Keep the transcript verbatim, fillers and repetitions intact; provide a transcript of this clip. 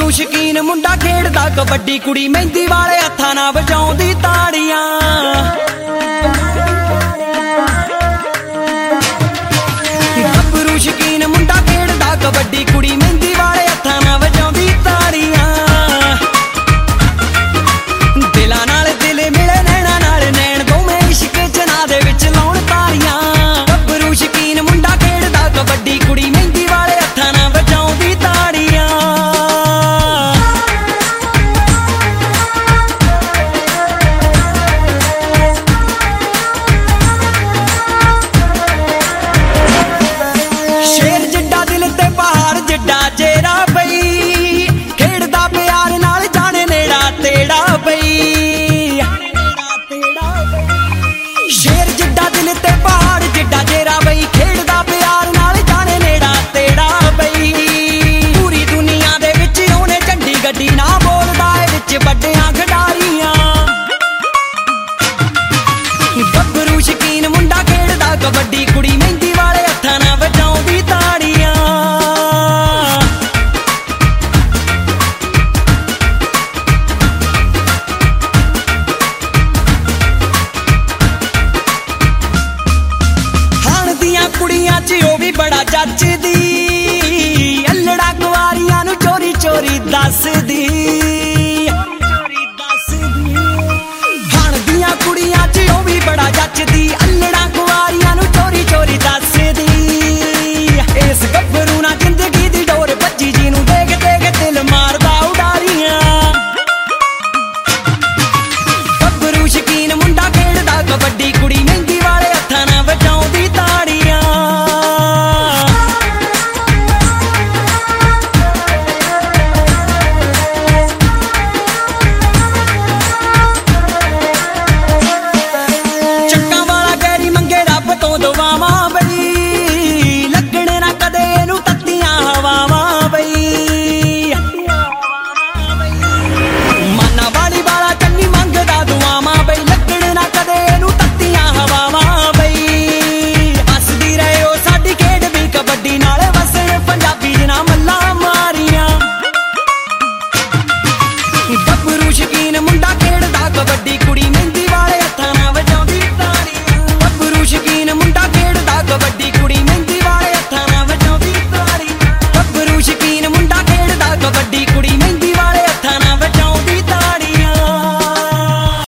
ਗੱਭਰੂ ਸ਼ਕੀਨ ਮੁੰਡਾ ਖੇਡਦਾ ਕਬੱਡੀ, ਕੁੜੀ ਮਹਿੰਦੀ ਵਾਲੇ ਹੱਥਾਂ ਨਾਲ ਵਜਾਉਂਦੀ ਤਾੜੀਆਂ। ਗੱਭਰੂ ਸ਼ਕੀਨ ਮੁੰਡਾ ਖੇਡਦਾ ਕਬੱਡੀ, ਕੁੜੀ ਮਹਿੰਦੀ ਵਾਲੇ ਹੱਥਾਂ ਨਾਲ ਵਜਾਉਂਦੀ ਤਾੜੀਆਂ। ਦਿਲਾਂ ਨਾਲ ਦਿਲ ਮਿਲੇ, ਨੈਣਾ ਨਾਲ ਨੈਣ, ਦੋਵੇਂ ਇਸ਼ਕ ਚਨਾ ਦੇ ਵਿੱਚ ਲਾਉਣ ਤਾਰੀਆਂ। ਗੱਭਰੂ ਸ਼ਕੀਨ ਮੁੰਡਾ ਖੇਡਦਾ ਕਬੱਡੀ, ਕੁੜੀ ਮਹਿੰਦੀ ਵਾਲੇ ਹੱਥਾਂ ਨਾਲ ਵਜਾਉਂਦੀ ਤਾੜੀਆਂ। ਸ਼ੇਰ ਜਿੱਡਾ ਦਿਲ ਤੇ ਪਹਾੜ ਜਿੱਡਾ ਚਿਹਰਾ ਬਈ, ਖੇਡਦਾ ਪਿਆਰ ਨਾਲ ਜਾਣੇ ਨੇੜਾ ਤੇੜਾ ਬਈ। ਸ਼ੇਰ ਜਿੱਡਾ ਦਿਲ ਤੇ ਪਹਾੜ ਜਿੱਡਾ ਚਿਹਰਾ ਬਈ, ਖੇਡਦਾ ਪਿਆਰ ਨਾਲ ਜਾਣੇ ਨੇੜਾ ਤੇੜਾ ਬਈ। ਪੂਰੀ ਦੁਨੀਆ ਦੇ ਵਿੱਚ ਉਹਨੇ ਝੰਡੀ ਗੱਡੀ, ਨਾ ਬੋਲਦਾ ਏ ਵਿੱਚ ਵੱਡਿਆਂ ਖਿਡਾਰੀਆਂ। ਗੱਭਰੂ ਸ਼ਕੀਨ ਮੁੰਡਾ ਖੇਡਦਾ ਕਬੱਡੀ, ਕੁੜੀ ਮਹਿੰਦੀ ਵਾਲੇ ਹੱਥਾਂ ਨਾਲ ਵਜਾਉਂਦੀ ਤਾੜੀਆਂ। ਹਾਣ ਦੀਆਂ ਕੁੜੀਆਂ 'ਚ ਉਹ ਵੀ ਬੜਾ ਜੱਚਦੀ, ਅਲੜਾ ਕੁਆਰੀਆਂ ਨੂੰ ਚੋਰੀ ਚੋਰੀ ਦੱਸਦੀ।